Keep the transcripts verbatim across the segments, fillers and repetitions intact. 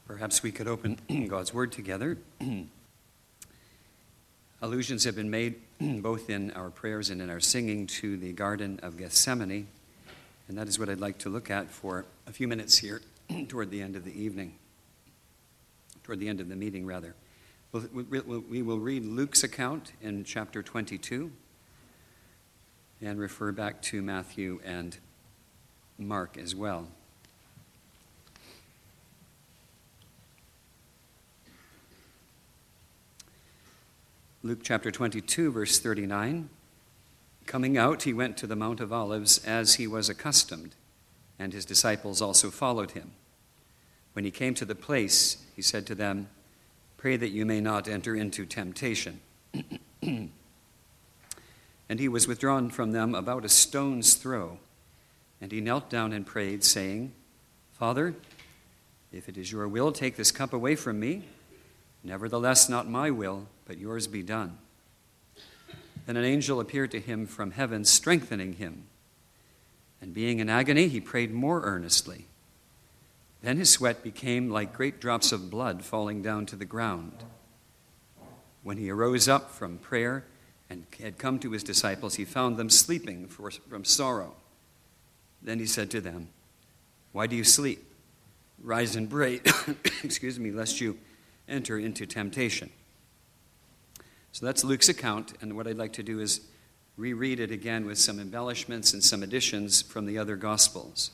Perhaps we could open God's Word together. Allusions have been made both in our prayers and in our singing to the Garden of Gethsemane, and that is what I'd like to look at for a few minutes here toward the end of the evening, toward the end of the meeting, rather. We will read Luke's account in chapter twenty-two and refer back to Matthew and Mark as well. Luke chapter twenty-two, verse thirty-nine. Coming out, he went to the Mount of Olives as he was accustomed, and his disciples also followed him. When he came to the place, he said to them, "Pray that you may not enter into temptation." And he was withdrawn from them about a stone's throw, and he knelt down and prayed, saying, "Father, if it is your will, take this cup away from me. Nevertheless, not my will, but yours be done." Then an angel appeared to him from heaven, strengthening him. And being in agony, he prayed more earnestly. Then his sweat became like great drops of blood falling down to the ground. When he arose up from prayer and had come to his disciples, he found them sleeping for, from sorrow. Then he said to them, "Why do you sleep? Rise and pray, excuse me, lest you enter into temptation." So that's Luke's account, and what I'd like to do is reread it again with some embellishments and some additions from the other Gospels.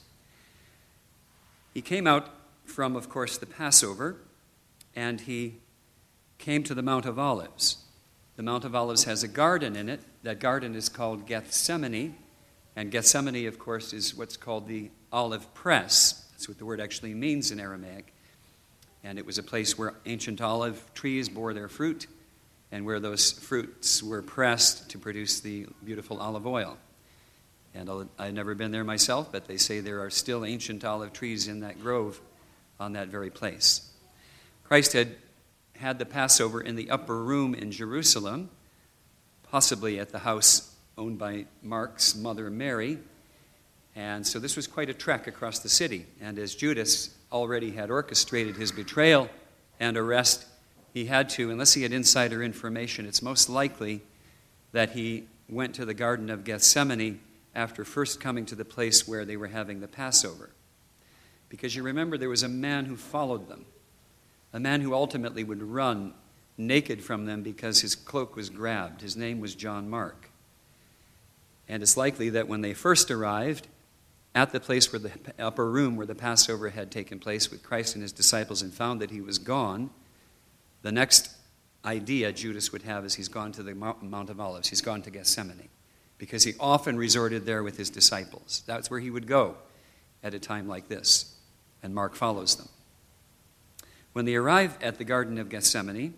He came out from, of course, the Passover, and he came to the Mount of Olives. The Mount of Olives has a garden in it. That garden is called Gethsemane, and Gethsemane, of course, is what's called the olive press. That's what the word actually means in Aramaic. And it was a place where ancient olive trees bore their fruit, and where those fruits were pressed to produce the beautiful olive oil. And I've never been there myself, but they say there are still ancient olive trees in that grove on that very place. Christ had had the Passover in the upper room in Jerusalem, possibly at the house owned by Mark's mother Mary. And so this was quite a trek across the city. And as Judas already had orchestrated his betrayal and arrest, he had to, unless he had insider information, it's most likely that he went to the Garden of Gethsemane after first coming to the place where they were having the Passover. Because you remember there was a man who followed them, a man who ultimately would run naked from them because his cloak was grabbed. His name was John Mark. And it's likely that when they first arrived at the place where the upper room where the Passover had taken place with Christ and his disciples and found that he was gone, the next idea Judas would have is he's gone to the Mount of Olives. He's gone to Gethsemane because he often resorted there with his disciples. That's where he would go at a time like this, and Mark follows them. When they arrive at the Garden of Gethsemane,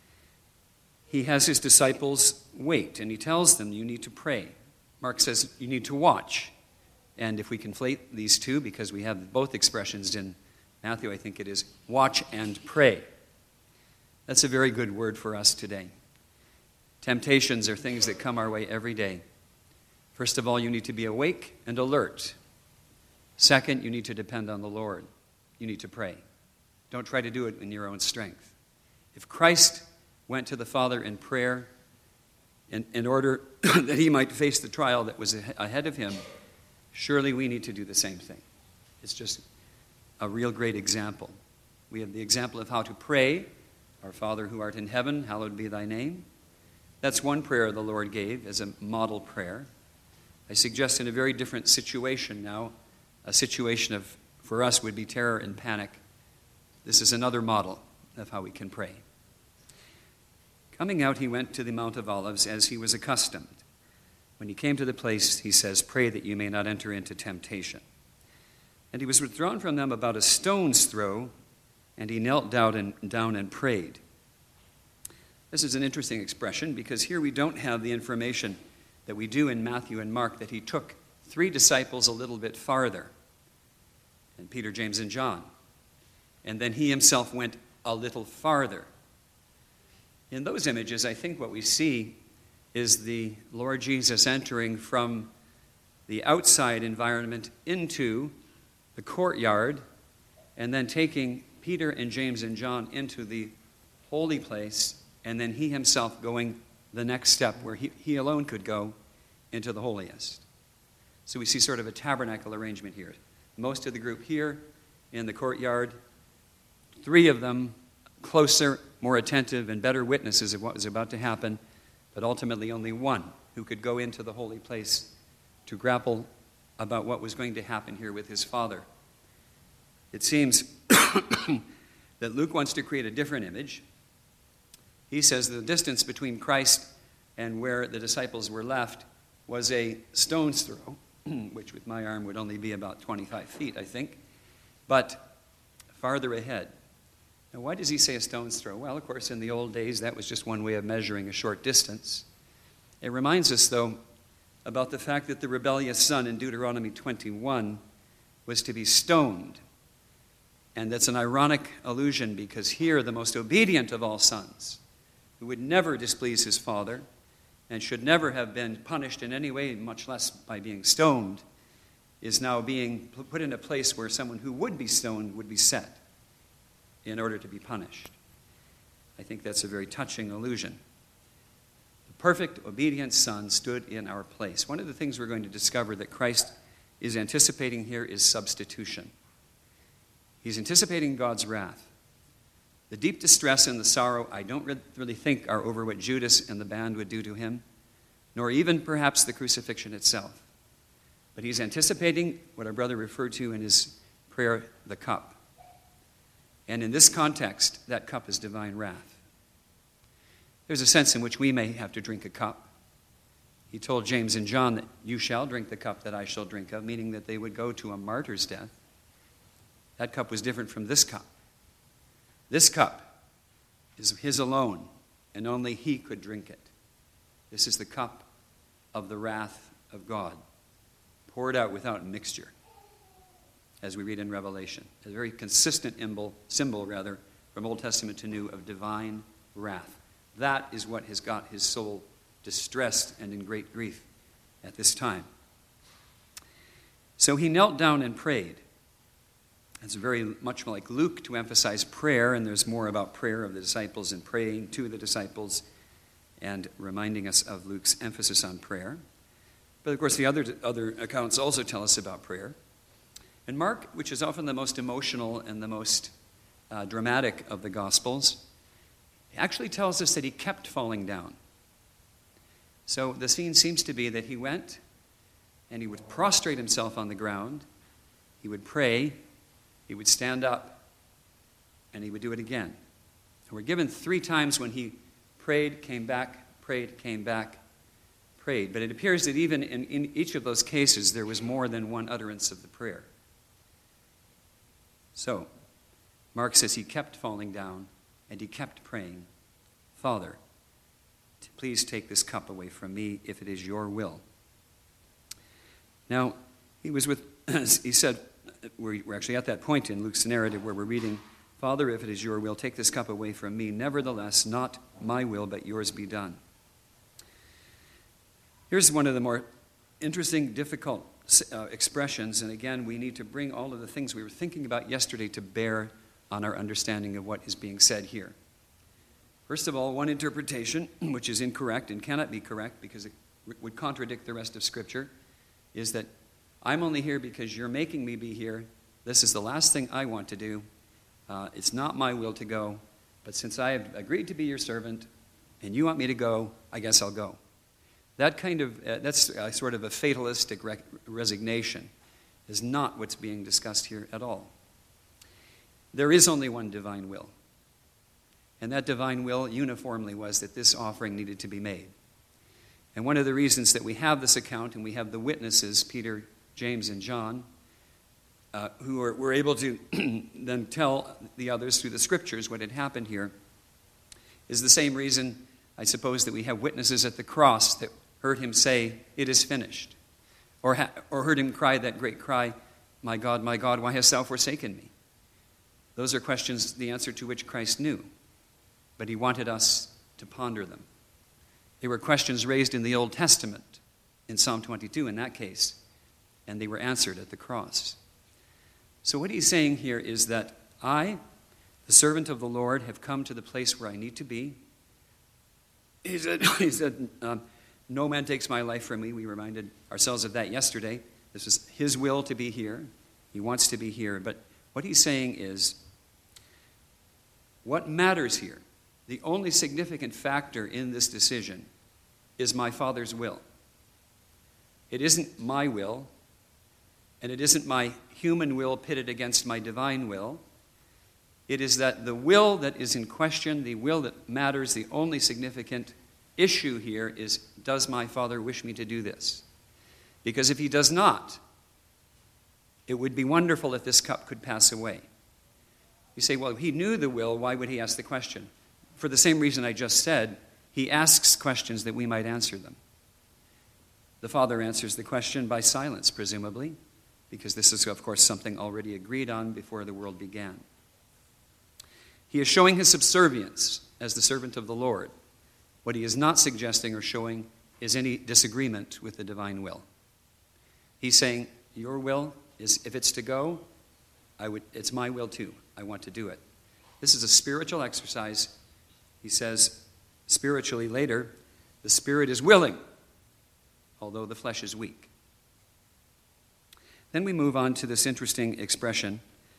he has his disciples wait, and he tells them, you need to pray. Mark says you need to watch. And if we conflate these two, because we have both expressions in Matthew, I think it is watch and pray. That's a very good word for us today. Temptations are things that come our way every day. First of all, you need to be awake and alert. Second, you need to depend on the Lord. You need to pray. Don't try to do it in your own strength. If Christ went to the Father in prayer in, in order that he might face the trial that was ahead of him, surely we need to do the same thing. It's just a real great example. We have the example of how to pray. Our Father who art in heaven, hallowed be thy name. That's one prayer the Lord gave as a model prayer. I suggest in a very different situation now, a situation of, for us, would be terror and panic. This is another model of how we can pray. Coming out, he went to the Mount of Olives as he was accustomed. When he came to the place, he says, "Pray that you may not enter into temptation." And he was withdrawn from them about a stone's throw, and he knelt down and, down and prayed. This is an interesting expression because here we don't have the information that we do in Matthew and Mark that he took three disciples a little bit farther, and Peter, James, and John. And then he himself went a little farther. In those images, I think what we see is the Lord Jesus entering from the outside environment into the courtyard and then taking Peter and James and John into the holy place, and then he himself going the next step where he, he alone could go into the holiest. So we see sort of a tabernacle arrangement here. Most of the group here in the courtyard, three of them closer, more attentive, and better witnesses of what was about to happen, but ultimately only one who could go into the holy place to grapple about what was going to happen here with his Father. It seems that Luke wants to create a different image. He says the distance between Christ and where the disciples were left was a stone's throw, which with my arm would only be about twenty-five feet, I think, but farther ahead. Now, why does he say a stone's throw? Well, of course, in the old days, that was just one way of measuring a short distance. It reminds us, though, about the fact that the rebellious son in Deuteronomy twenty-one was to be stoned. And that's an ironic allusion because here the most obedient of all sons, who would never displease his father and should never have been punished in any way, much less by being stoned, is now being put in a place where someone who would be stoned would be set in order to be punished. I think that's a very touching allusion. The perfect, obedient son stood in our place. One of the things we're going to discover that Christ is anticipating here is substitution. He's anticipating God's wrath. The deep distress and the sorrow, I don't really think, are over what Judas and the band would do to him, nor even perhaps the crucifixion itself. But he's anticipating what our brother referred to in his prayer, the cup. And in this context, that cup is divine wrath. There's a sense in which we may have to drink a cup. He told James and John that you shall drink the cup that I shall drink of, meaning that they would go to a martyr's death. That cup was different from this cup. This cup is his alone, and only he could drink it. This is the cup of the wrath of God, poured out without mixture, as we read in Revelation. A very consistent symbol, symbol rather, from Old Testament to New, of divine wrath. That is what has got his soul distressed and in great grief at this time. So he knelt down and prayed. It's very much like Luke to emphasize prayer, and there's more about prayer of the disciples and praying to the disciples and reminding us of Luke's emphasis on prayer. But of course, the other, other accounts also tell us about prayer. And Mark, which is often the most emotional and the most uh, dramatic of the Gospels, actually tells us that he kept falling down. So the scene seems to be that he went and he would prostrate himself on the ground, he would pray, he would stand up, and he would do it again. And we're given three times when he prayed, came back, prayed, came back, prayed. But it appears that even in, in each of those cases, there was more than one utterance of the prayer. So, Mark says he kept falling down, and he kept praying, Father, please take this cup away from me if it is your will. Now, he was with, he said, we're actually at that point in Luke's narrative where we're reading, Father, if it is your will, take this cup away from me. Nevertheless, not my will, but yours be done. Here's one of the more interesting, difficult uh, expressions. And again, we need to bring all of the things we were thinking about yesterday to bear on our understanding of what is being said here. First of all, one interpretation, which is incorrect and cannot be correct because it would contradict the rest of Scripture, is that I'm only here because you're making me be here. This is the last thing I want to do. Uh, it's not my will to go, but since I have agreed to be your servant and you want me to go, I guess I'll go. That kind of, uh, that's uh, sort of a fatalistic re- resignation is not what's being discussed here at all. There is only one divine will. And that divine will uniformly was that this offering needed to be made. And one of the reasons that we have this account and we have the witnesses, Peter, James, and John, uh, who are, were able to then tell the others through the Scriptures what had happened here, is the same reason, I suppose, that we have witnesses at the cross that heard him say, it is finished, or, ha- or heard him cry that great cry, my God, my God, why hast thou forsaken me? Those are questions, the answer to which Christ knew, but he wanted us to ponder them. They were questions raised in the Old Testament, in Psalm twenty-two in that case, and they were answered at the cross. So what he's saying here is that I The servant of the Lord have come to the place where I need to be. He said, he said um, no man takes my life from me. We reminded ourselves of that yesterday. This is his will to be here. He wants to be here. But what he's saying is, what matters here, the only significant factor in this decision, is my Father's will. It isn't my will, and it isn't my human will pitted against my divine will. It is that the will that is in question, the will that matters, the only significant issue here is, does my Father wish me to do this? Because if he does not, it would be wonderful if this cup could pass away. You say, well, if he knew the will, why would he ask the question? For the same reason I just said, he asks questions that we might answer them. The Father answers the question by silence, presumably, because this is, of course, something already agreed on before the world began. He is showing his subservience as the servant of the Lord. What he is not suggesting or showing is any disagreement with the divine will. He's saying, your will is, if it's to go, I would, it's my will too. I want to do it. This is a spiritual exercise. He says, spiritually later, the spirit is willing, although the flesh is weak. Then we move on to this interesting expression.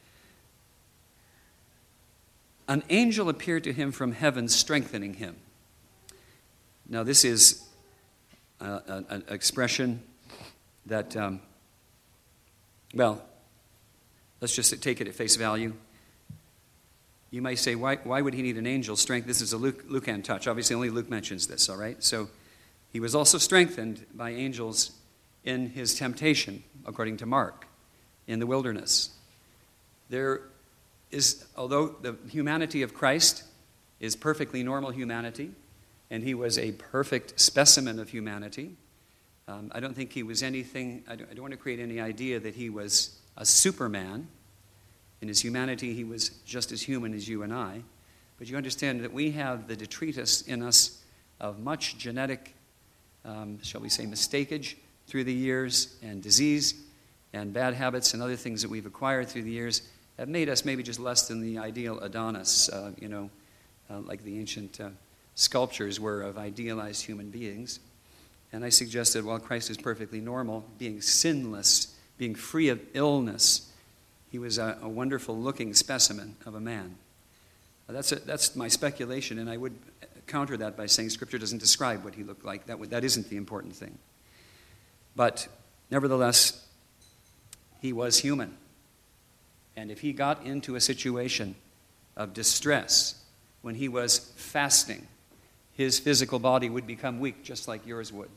An angel appeared to him from heaven, strengthening him. Now, this is an expression that, um, well, let's just take it at face value. You may say, why, why would he need an angel strength? This is a Luke, Lucan touch. Obviously, only Luke mentions this, all right? So he was also strengthened by angels in his temptation, according to Mark, in the wilderness. There is, although the humanity of Christ is perfectly normal humanity, and he was a perfect specimen of humanity, um, I don't think he was anything, I don't, I don't want to create any idea that he was a superman. In his humanity, he was just as human as you and I. But you understand that we have the detritus in us of much genetic, um, shall we say, mistakage through the years, and disease, and bad habits, and other things that we've acquired through the years have made us maybe just less than the ideal Adonis, uh, you know, uh, like the ancient uh, sculptures were of idealized human beings. And I suggested, while Christ is perfectly normal, being sinless, being free of illness, he was a, a wonderful-looking specimen of a man. Uh, that's, a, that's my speculation, and I would counter that by saying Scripture doesn't describe what he looked like. That, would, that isn't the important thing. But nevertheless, he was human. And if he got into a situation of distress when he was fasting, his physical body would become weak just like yours would.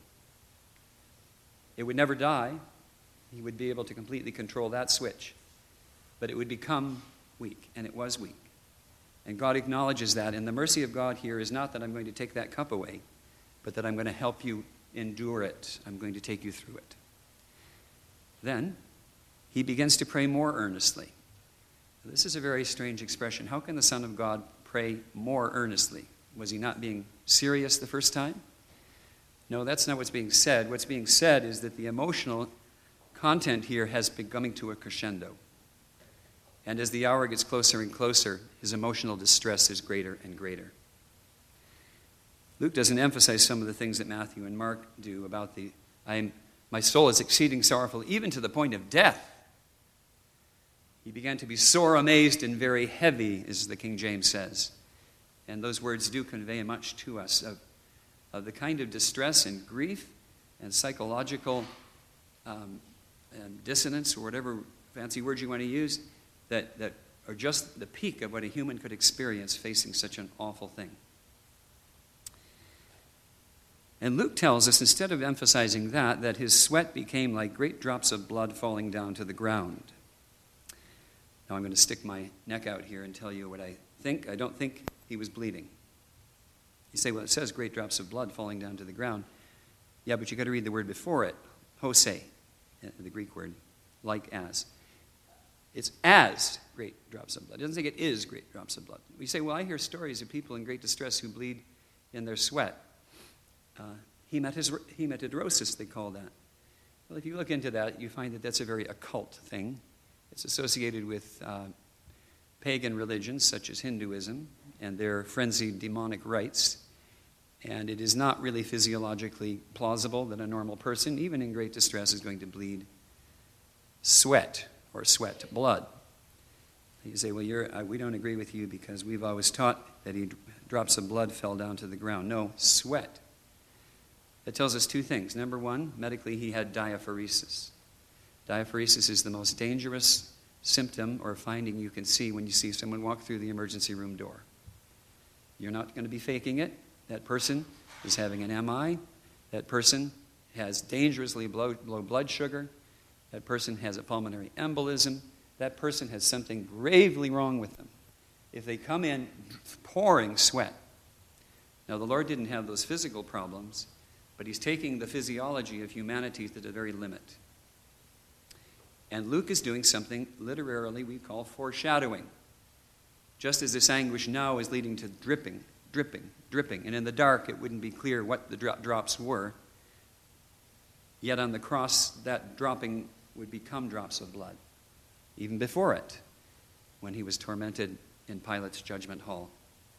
It would never die. He would be able to completely control that switch. But it would become weak, and it was weak. And God acknowledges that. And the mercy of God here is not that I'm going to take that cup away, but that I'm going to help you endure it. I'm going to take you through it. Then he begins to pray more earnestly. This is a very strange expression. How can the Son of God pray more earnestly? Was he not being serious the first time? No, that's not what's being said. What's being said is that the emotional content here has been coming to a crescendo. And as the hour gets closer and closer, his emotional distress is greater and greater. Luke doesn't emphasize some of the things that Matthew and Mark do about the, I'm, my soul is exceeding sorrowful, even to the point of death. He began to be sore amazed and very heavy, as the King James says. And those words do convey much to us of, of the kind of distress and grief and psychological um, and dissonance, or whatever fancy words you want to use, that, that are just the peak of what a human could experience facing such an awful thing. And Luke tells us, instead of emphasizing that, that his sweat became like great drops of blood falling down to the ground. Now I'm going to stick my neck out here and tell you what I think. I don't think he was bleeding. You say, well, it says great drops of blood falling down to the ground. Yeah, but you got to read the word before it, hosei, the Greek word, like as. It's as great drops of blood. It doesn't say it is great drops of blood. We say, well, I hear stories of people in great distress who bleed in their sweat. Uh, hematidrosis, they call that. Well, if you look into that, you find that that's a very occult thing. It's associated with uh, pagan religions such as Hinduism and their frenzied demonic rites. And it is not really physiologically plausible that a normal person, even in great distress, is going to bleed sweat or sweat blood. You say, well, you're, uh, we don't agree with you because we've always taught that he, drops of blood fell down to the ground. No, sweat. That tells us two things. Number one, medically he had diaphoresis. Diaphoresis is the most dangerous symptom or finding you can see when you see someone walk through the emergency room door. You're not going to be faking it. That person is having an M I. That person has dangerously low, low blood sugar. That person has a pulmonary embolism. That person has something gravely wrong with them if they come in pouring sweat. Now, the Lord didn't have those physical problems, but he's taking the physiology of humanity to the very limit. And Luke is doing something literally we call foreshadowing. Just as this anguish now is leading to dripping, dripping, dripping, and in the dark it wouldn't be clear what the dro- drops were, yet on the cross that dropping would become drops of blood, even before it, when he was tormented in Pilate's judgment hall.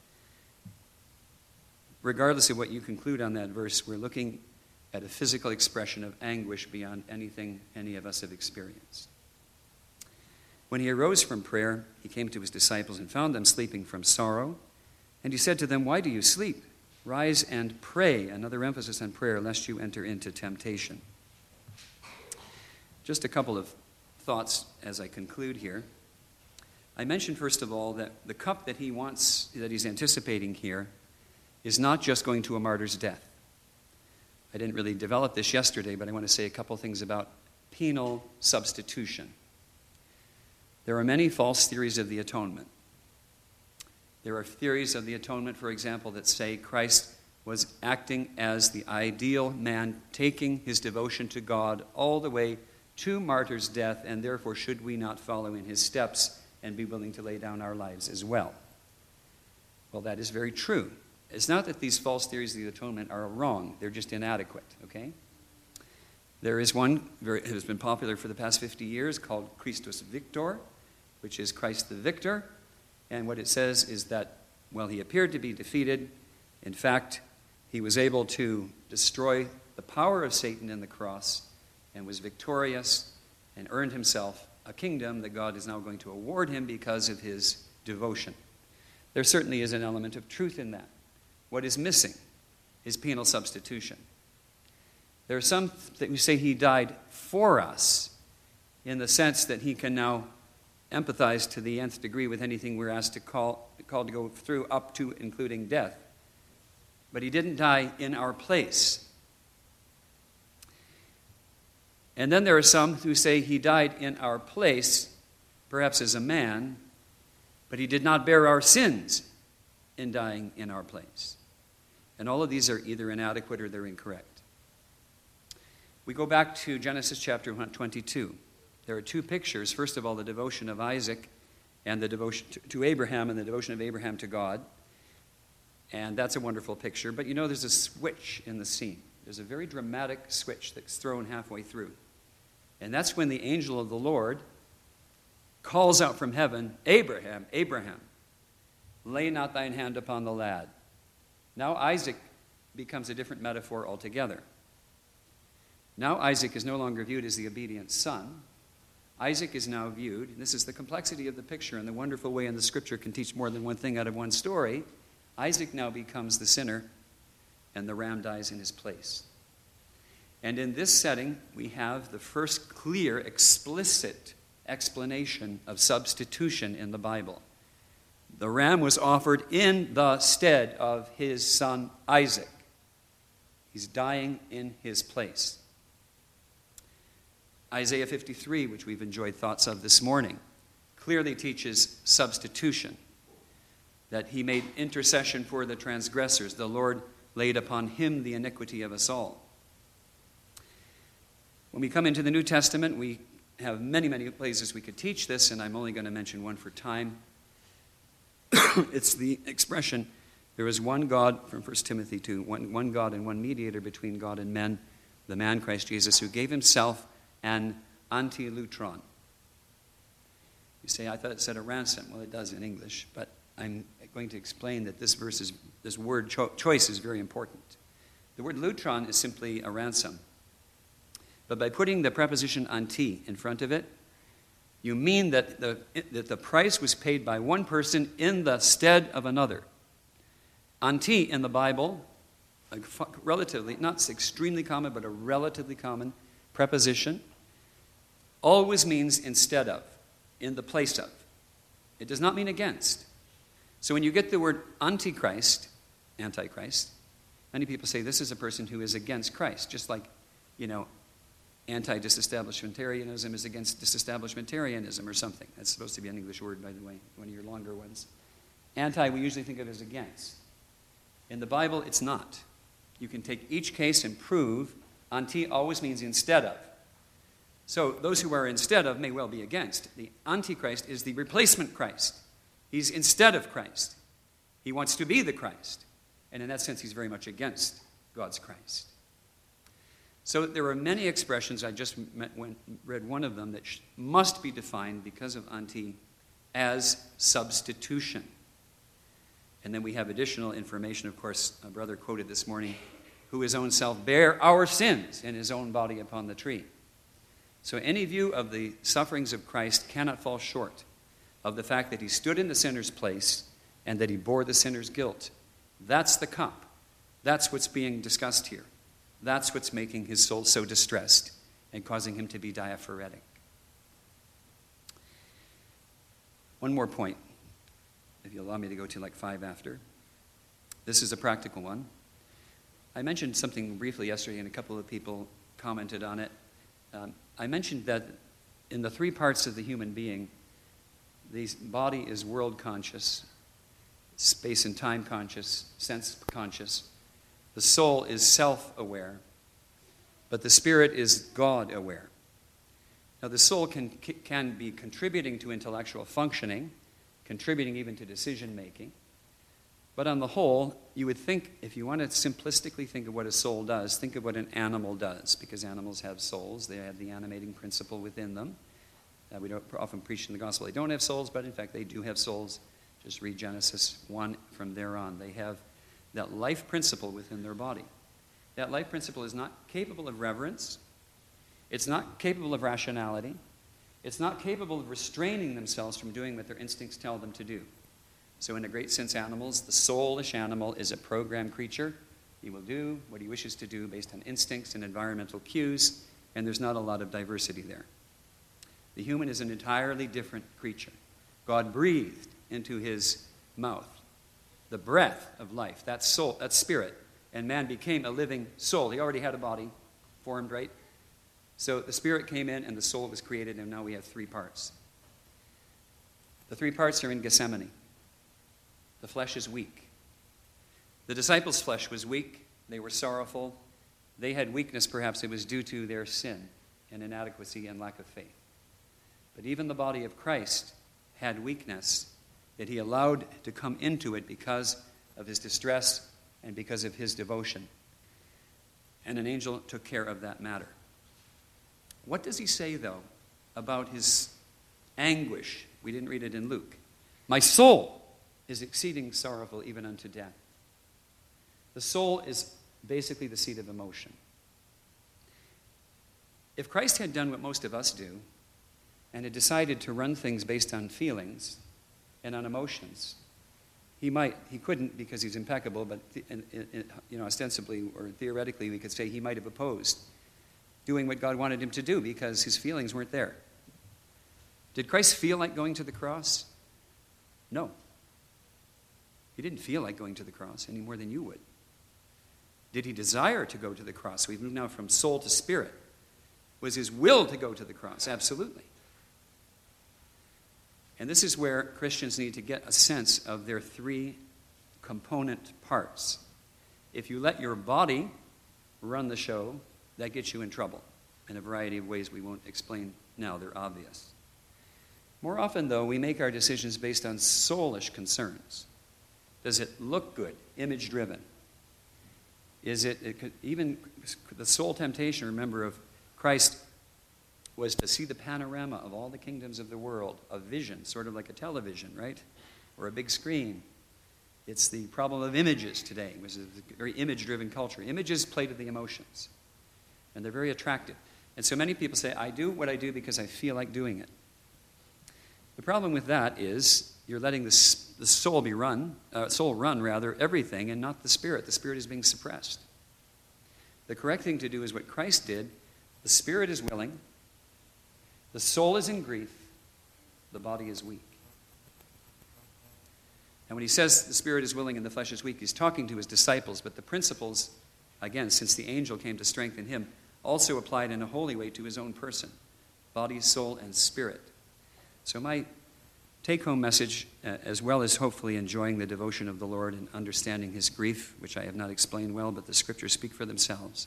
Regardless of what you conclude on that verse, we're looking at a physical expression of anguish beyond anything any of us have experienced. When he arose from prayer, he came to his disciples and found them sleeping from sorrow. And he said to them, "Why do you sleep? Rise and pray." Another emphasis on prayer, lest you enter into temptation. Just a couple of thoughts as I conclude here. I mentioned, first of all, that the cup that he wants, that he's anticipating here, is not just going to a martyr's death. I didn't really develop this yesterday, but I want to say a couple things about penal substitution. There are many false theories of the atonement. There are theories of the atonement, for example, that say Christ was acting as the ideal man, taking his devotion to God all the way to martyr's death, and therefore should we not follow in his steps and be willing to lay down our lives as well? Well, that is very true. It's not that these false theories of the atonement are wrong. They're just inadequate, okay? There is one that has been popular for the past fifty years called Christus Victor, which is Christ the victor. And what it says is that, well, he appeared to be defeated. In fact, he was able to destroy the power of Satan in the cross and was victorious and earned himself a kingdom that God is now going to award him because of his devotion. There certainly is an element of truth in that. What is missing is penal substitution. There are some who say he died for us in the sense that he can now empathize to the nth degree with anything we're asked to call, called to go through, up to including death. But he didn't die in our place. And then there are some who say he died in our place, perhaps as a man, but he did not bear our sins in dying in our place. And all of these are either inadequate or they're incorrect. We go back to Genesis chapter twenty-two. There are two pictures. First of all, the devotion of Isaac and the devotion to Abraham and the devotion of Abraham to God. And that's a wonderful picture. But you know, there's a switch in the scene. There's a very dramatic switch that's thrown halfway through. And that's when the angel of the Lord calls out from heaven, "Abraham, Abraham, lay not thine hand upon the lad." Now Isaac becomes a different metaphor altogether. Now Isaac is no longer viewed as the obedient son. Isaac is now viewed, and this is the complexity of the picture and the wonderful way in the scripture can teach more than one thing out of one story. Isaac now becomes the sinner, and the ram dies in his place. And in this setting, we have the first clear, explicit explanation of substitution in the Bible. The ram was offered in the stead of his son Isaac. He's dying in his place. Isaiah fifty-three, which we've enjoyed thoughts of this morning, clearly teaches substitution, that he made intercession for the transgressors. The Lord laid upon him the iniquity of us all. When we come into the New Testament, we have many, many places we could teach this, and I'm only going to mention one for time. It's the expression, there is one God, from First Timothy two, one, one God and one mediator between God and men, the man Christ Jesus, who gave himself an antilutron. You say, I thought it said a ransom. Well, it does in English, but I'm going to explain that this verse is, this word cho- choice is very important. The word lutron is simply a ransom. But by putting the preposition anti in front of it, you mean that the, that the price was paid by one person in the stead of another. Anti in the Bible, a relatively, not extremely common, but a relatively common preposition, always means instead of, in the place of. It does not mean against. So when you get the word antichrist, antichrist, many people say this is a person who is against Christ, just like, you know, anti-disestablishmentarianism is against disestablishmentarianism or something. That's supposed to be an English word, by the way, one of your longer ones. Anti, we usually think of as against. In the Bible, it's not. You can take each case and prove anti always means instead of. So those who are instead of may well be against. The Antichrist is the replacement Christ. He's instead of Christ. He wants to be the Christ. And in that sense, he's very much against God's Christ. So there are many expressions, I just met, went, read one of them, that sh- must be defined because of anti as substitution. And then we have additional information, of course, a brother quoted this morning, who his own self bare our sins in his own body upon the tree. So any view of the sufferings of Christ cannot fall short of the fact that he stood in the sinner's place and that he bore the sinner's guilt. That's the cup. That's what's being discussed here. That's what's making his soul so distressed and causing him to be diaphoretic. One more point, if you allow me to go to like five after. This is a practical one. I mentioned something briefly yesterday, and a couple of people commented on it. Um, I mentioned that in the three parts of the human being, the body is world conscious, space and time conscious, sense conscious. The soul is self-aware, but the spirit is God-aware. Now, the soul can, can be contributing to intellectual functioning, contributing even to decision-making, but on the whole, you would think, if you want to simplistically think of what a soul does, think of what an animal does, because animals have souls. They have the animating principle within them. Uh, we don't often preach in the gospel they don't have souls, but in fact they do have souls. Just read Genesis one from there on. They have that life principle within their body. That life principle is not capable of reverence. It's not capable of rationality. It's not capable of restraining themselves from doing what their instincts tell them to do. So in a great sense, animals, the soulish animal is a programmed creature. He will do what he wishes to do based on instincts and environmental cues, and there's not a lot of diversity there. The human is an entirely different creature. God breathed into his mouth the breath of life, that soul, that spirit, and man became a living soul. He already had a body formed, right? So the spirit came in and the soul was created, and now we have three parts. The three parts are in Gethsemane. The flesh is weak. The disciples' flesh was weak. They were sorrowful. They had weakness, perhaps it was due to their sin and inadequacy and lack of faith. But even the body of Christ had weakness that he allowed to come into it because of his distress and because of his devotion. And an angel took care of that matter. What does he say, though, about his anguish? We didn't read it in Luke. My soul is exceeding sorrowful even unto death. The soul is basically the seat of emotion. If Christ had done what most of us do and had decided to run things based on feelings and on emotions, he might, he couldn't because he's impeccable, but you know, ostensibly or theoretically we could say he might have opposed doing what God wanted him to do because his feelings weren't there. Did Christ feel like going to the cross? No. He didn't feel like going to the cross any more than you would. Did he desire to go to the cross? We've moved now from soul to spirit. Was his will to go to the cross? Absolutely. And this is where Christians need to get a sense of their three component parts. If you let your body run the show, that gets you in trouble in a variety of ways we won't explain now. They're obvious. More often, though, we make our decisions based on soulish concerns. Does it look good? Image-driven. Is it, it could, even the soul temptation, remember, of Christ was to see the panorama of all the kingdoms of the world, a vision, sort of like a television, right? Or a big screen. It's the problem of images today. It was a very image-driven culture. Images play to the emotions, and they're very attractive. And so many people say, I do what I do because I feel like doing it. The problem with that is you're letting the, the soul be run, uh, soul run rather, everything, and not the spirit. The spirit is being suppressed. The correct thing to do is what Christ did. The spirit is willing, the soul is in grief, the body is weak. And when he says the spirit is willing and the flesh is weak, he's talking to his disciples, but the principles, again, since the angel came to strengthen him, also applied in a holy way to his own person, body, soul, and spirit. So my take-home message, uh, as well as hopefully enjoying the devotion of the Lord and understanding his grief, which I have not explained well, but the scriptures speak for themselves.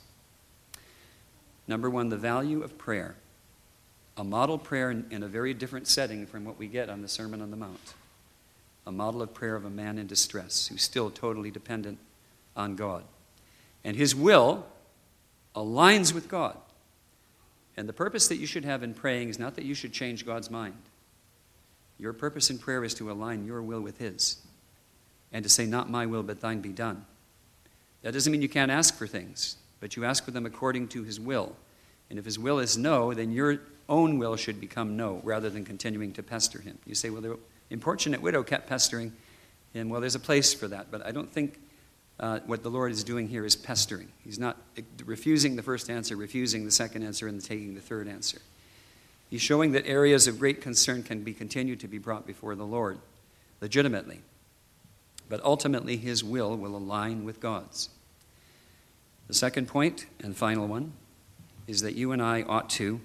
Number one, the value of prayer. A model prayer in, in a very different setting from what we get on the Sermon on the Mount. A model of prayer of a man in distress who's still totally dependent on God. And his will aligns with God. And the purpose that you should have in praying is not that you should change God's mind. Your purpose in prayer is to align your will with his. And to say, not my will, but thine be done. That doesn't mean you can't ask for things, but you ask for them according to his will. And if his will is no, then your own will should become no, rather than continuing to pester him. You say, well, the importunate widow kept pestering him. Well, there's a place for that, but I don't think uh, what the Lord is doing here is pestering. He's not refusing the first answer, refusing the second answer, and taking the third answer. He's showing that areas of great concern can be continued to be brought before the Lord legitimately. But ultimately, his will will align with God's. The second point, and final one, is that you and I ought to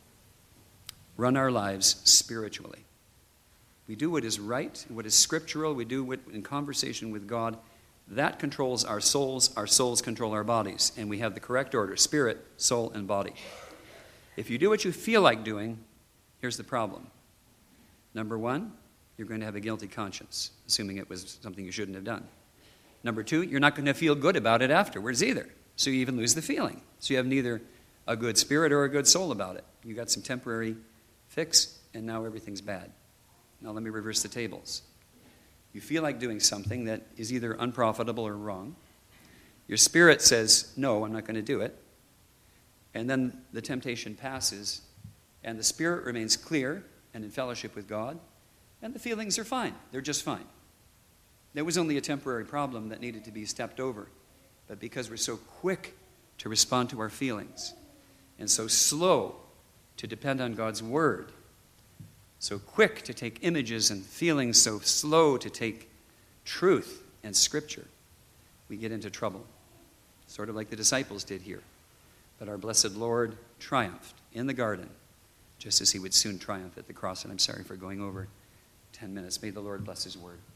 run our lives spiritually. We do what is right, what is scriptural, we do what in conversation with God. That controls our souls, our souls control our bodies, and we have the correct order, spirit, soul, and body. If you do what you feel like doing, here's the problem. Number one, you're going to have a guilty conscience, assuming it was something you shouldn't have done. Number two, you're not going to feel good about it afterwards either, so you even lose the feeling. So you have neither a good spirit or a good soul about it. You got some temporary fix, and now everything's bad. Now let me reverse the tables. You feel like doing something that is either unprofitable or wrong. Your spirit says, no, I'm not going to do it. And then the temptation passes, and the spirit remains clear and in fellowship with God, and the feelings are fine. They're just fine. There was only a temporary problem that needed to be stepped over. But because we're so quick to respond to our feelings, and so slow to depend on God's word, so quick to take images and feelings, so slow to take truth and scripture, we get into trouble. Sort of like the disciples did here. But our blessed Lord triumphed in the garden, just as he would soon triumph at the cross. And I'm sorry for going over ten minutes. May the Lord bless his word.